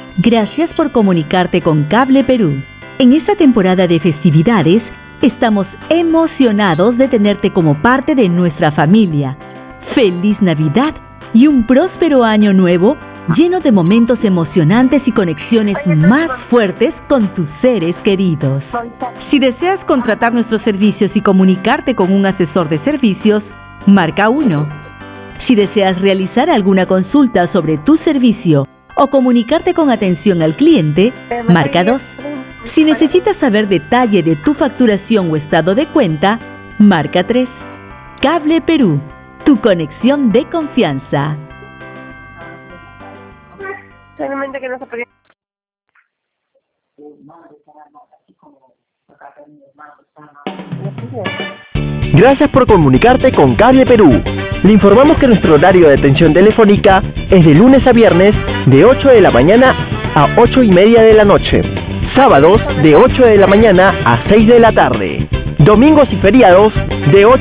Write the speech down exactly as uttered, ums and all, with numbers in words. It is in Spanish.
Gracias por comunicarte con Cable Perú. En esta temporada de festividades, estamos emocionados de tenerte como parte de nuestra familia. ¡Feliz Navidad y un próspero año nuevo lleno de momentos emocionantes y conexiones más fuertes con tus seres queridos! Si deseas contratar nuestros servicios y comunicarte con un asesor de servicios, marca uno. Si deseas realizar alguna consulta sobre tu servicio o comunicarte con atención al cliente, marca dos. Si necesitas saber detalle de tu facturación o estado de cuenta, marca tres. Cable Perú, tu conexión de confianza. Solamente que no se podía. Gracias por comunicarte con Cable Perú. Le informamos que nuestro horario de atención telefónica es de lunes a viernes de ocho de la mañana a ocho y media de la noche. Sábados de ocho de la mañana a seis de la tarde. Domingos y feriados de ocho